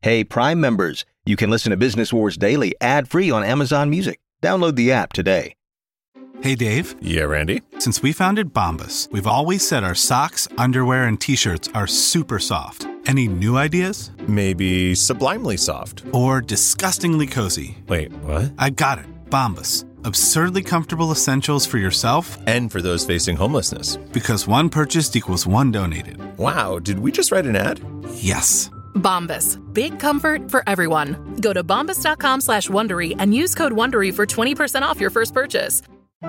Hey, Prime members, you can listen to Business Wars Daily ad-free on Amazon Music. Download the app today. Hey, Dave. Yeah, Randy? Since we founded Bombas, we've always said our socks, underwear, and T-shirts are super soft. Any new ideas? Maybe sublimely soft. Or disgustingly cozy. Wait, what? I got it. Bombas. Absurdly comfortable essentials for yourself and for those facing homelessness. Because one purchased equals one donated. Wow, did we just write an ad? Yes. Bombas. Big comfort for everyone. Go to bombas.com/Wondery and use code Wondery for 20% off your first purchase.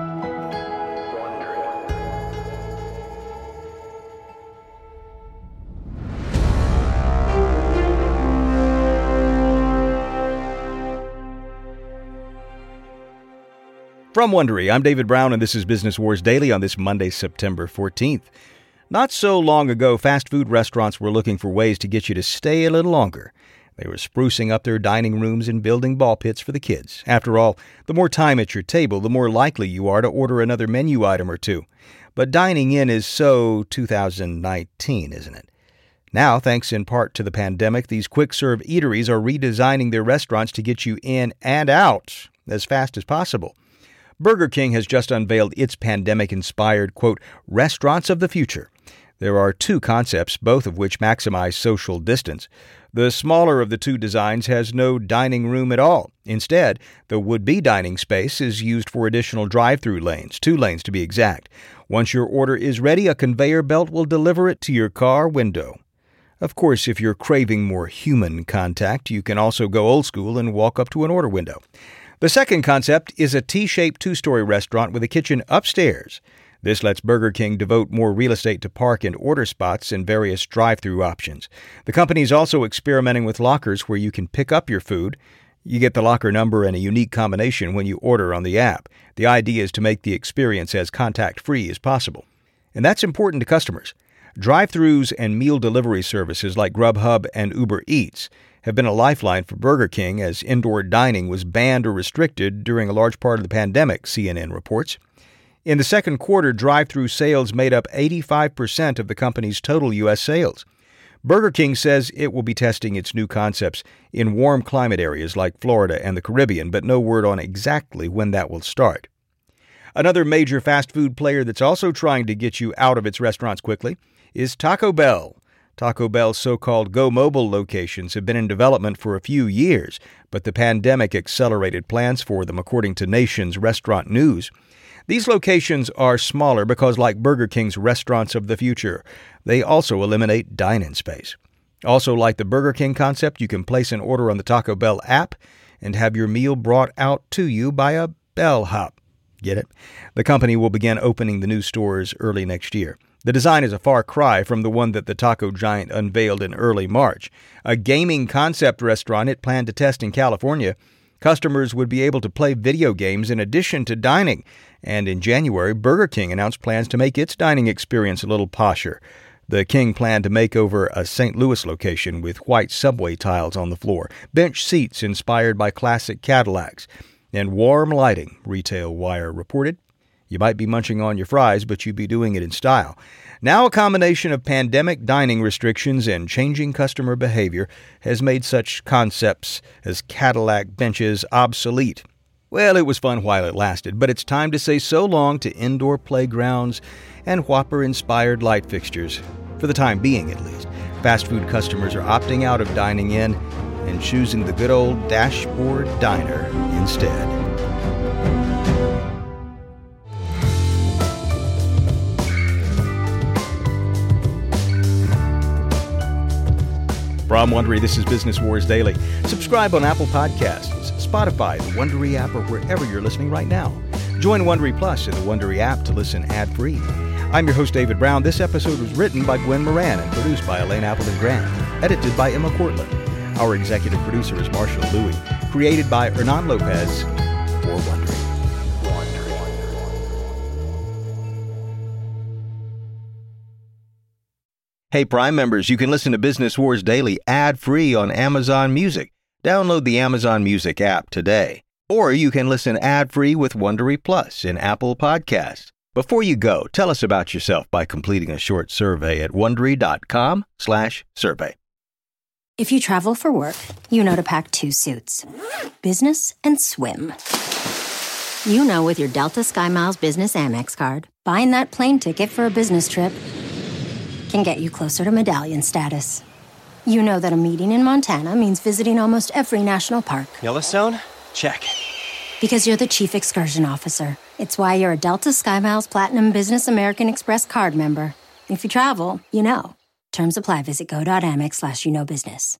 From Wondery, I'm David Brown, and this is Business Wars Daily on this Monday, September 14th. Not so long ago, fast food restaurants were looking for ways to get you to stay a little longer. They were sprucing up their dining rooms and building ball pits for the kids. After all, the more time at your table, the more likely you are to order another menu item or two. But dining in is so 2019, isn't it? Now, thanks in part to the pandemic, these quick-serve eateries are redesigning their restaurants to get you in and out as fast as possible. Burger King has just unveiled its pandemic-inspired, quote, restaurants of the future. There are two concepts, both of which maximize social distance. The smaller of the two designs has no dining room at all. Instead, the would-be dining space is used for additional drive-through lanes, 2 lanes to be exact. Once your order is ready, a conveyor belt will deliver it to your car window. Of course, if you're craving more human contact, you can also go old school and walk up to an order window. The second concept is a T-shaped 2-story restaurant with a kitchen upstairs. This lets Burger King devote more real estate to park and order spots and various drive-through options. The company is also experimenting with lockers where you can pick up your food. You get the locker number and a unique combination when you order on the app. The idea is to make the experience as contact-free as possible. And that's important to customers. Drive-thrus and meal delivery services like Grubhub and Uber Eats have been a lifeline for Burger King as indoor dining was banned or restricted during a large part of the pandemic, CNN reports. In the second quarter, drive-thru sales made up 85% of the company's total U.S. sales. Burger King says it will be testing its new concepts in warm climate areas like Florida and the Caribbean, but no word on exactly when that will start. Another major fast food player that's also trying to get you out of its restaurants quickly is Taco Bell. Taco Bell's so-called Go Mobile locations have been in development for a few years, but the pandemic accelerated plans for them, according to Nation's Restaurant News. These locations are smaller because, like Burger King's restaurants of the future, they also eliminate dine-in space. Also, like the Burger King concept, you can place an order on the Taco Bell app and have your meal brought out to you by a bellhop. Get it? The company will begin opening the new stores early next year. The design is a far cry from the one that the taco giant unveiled in early March. A gaming concept restaurant it planned to test in California. Customers would be able to play video games in addition to dining. And in January, Burger King announced plans to make its dining experience a little posher. The King planned to make over a St. Louis location with white subway tiles on the floor, bench seats inspired by classic Cadillacs, and warm lighting, Retail Wire reported. You might be munching on your fries, but you'd be doing it in style. Now a combination of pandemic dining restrictions and changing customer behavior has made such concepts as Cadillac benches obsolete. Well, it was fun while it lasted, but it's time to say so long to indoor playgrounds and Whopper-inspired light fixtures, for the time being at least. Fast food customers are opting out of dining in and choosing the good old dashboard diner instead. From Wondery, this is Business Wars Daily. Subscribe on Apple Podcasts, Spotify, the Wondery app, or wherever you're listening right now. Join Wondery Plus in the Wondery app to listen ad-free. I'm your host, David Brown. This episode was written by Gwen Moran and produced by Elaine Appleton Grant. Edited by Emma Cortland. Our executive producer is Marshall Louie. Created by Hernan Lopez for Wondery. Hey, Prime members, you can listen to Business Wars Daily ad-free on Amazon Music. Download the Amazon Music app today. Or you can listen ad-free with Wondery Plus in Apple Podcasts. Before you go, tell us about yourself by completing a short survey at Wondery.com/survey. If you travel for work, you know to pack 2 suits. Business and swim. You know with your Delta SkyMiles Business Amex card, buying that plane ticket for a business trip can get you closer to medallion status. You know that a meeting in Montana means visiting almost every national park. Yellowstone? Check. Because you're the chief excursion officer. It's why you're a Delta SkyMiles Platinum Business American Express card member. If you travel, you know. Terms apply. Visit go.amex/you-know-business.